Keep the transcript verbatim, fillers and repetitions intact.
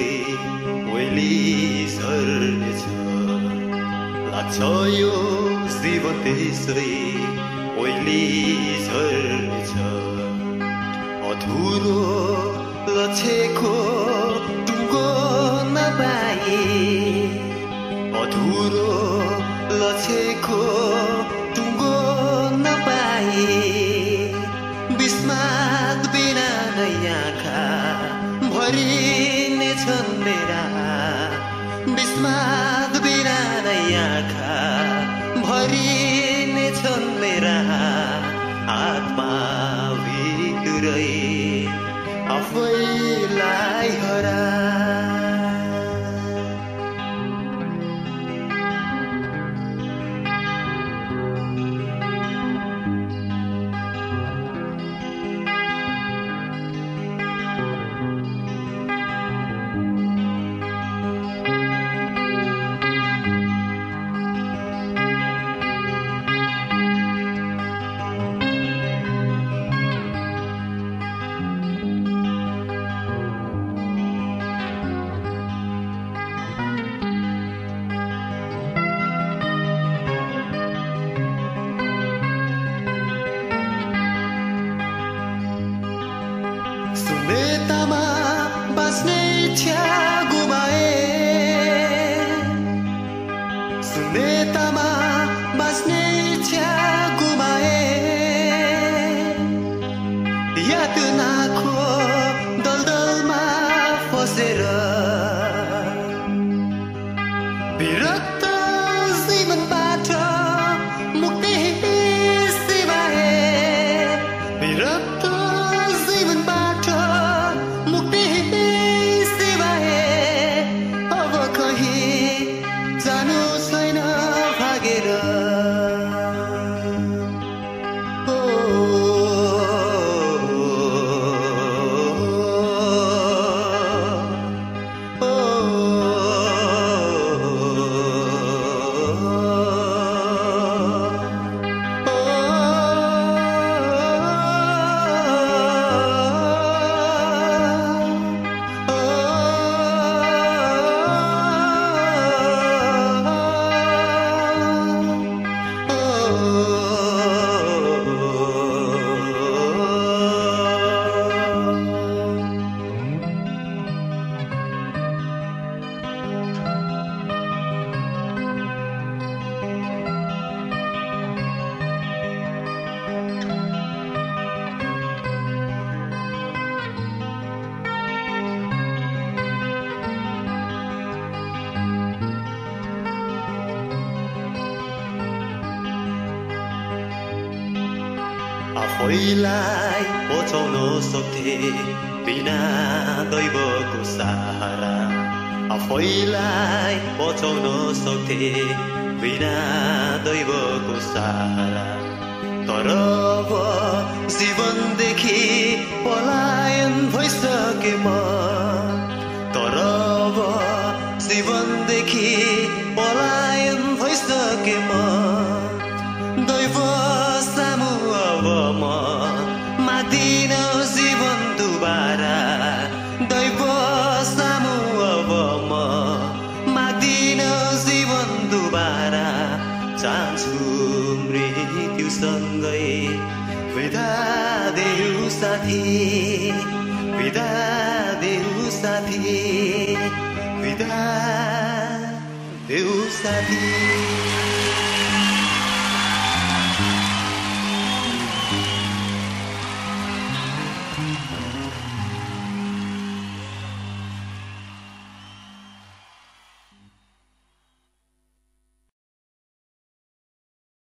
oily सर्नेछ लाग्छ यो जीवन त्यसै ओइली झर्नेछ अधुरो लक्षको टुङ्गो नपाए अधुरो लक्षको टुङ्गो नपाए विस्मात बिना नै आँखा भरिने छन् मेरा विस्मात बिना नै आँखा भरिने छन् मेरा आत्मा भित्रै आफैलाई हरा सुनेतामा बस्ने इच्छा गुमाए सुनेतामा बस्ने इच्छा गुमाए यातनाको दलदलमा फसेर विरक्त जीवनबाट मुक्ति सिवाए विरक्त आफैलाई बचाउन सक्थे बिना दैवको सहारा आफैलाई बचाउन सक्थे बिना दैवको सहारा तर अब जीवनदेखि पलायन भइसके म तर अब जीवनदेखि पलायन भइसके म दैव सामु अब म माग्दिन जीवन दुबारा दैव सामु अब म माग्दिन जीवन दुबारा चाहन्छु मृत्युसँगै विदा देऊ साथी विदा देऊ साथी विदा देऊ साथी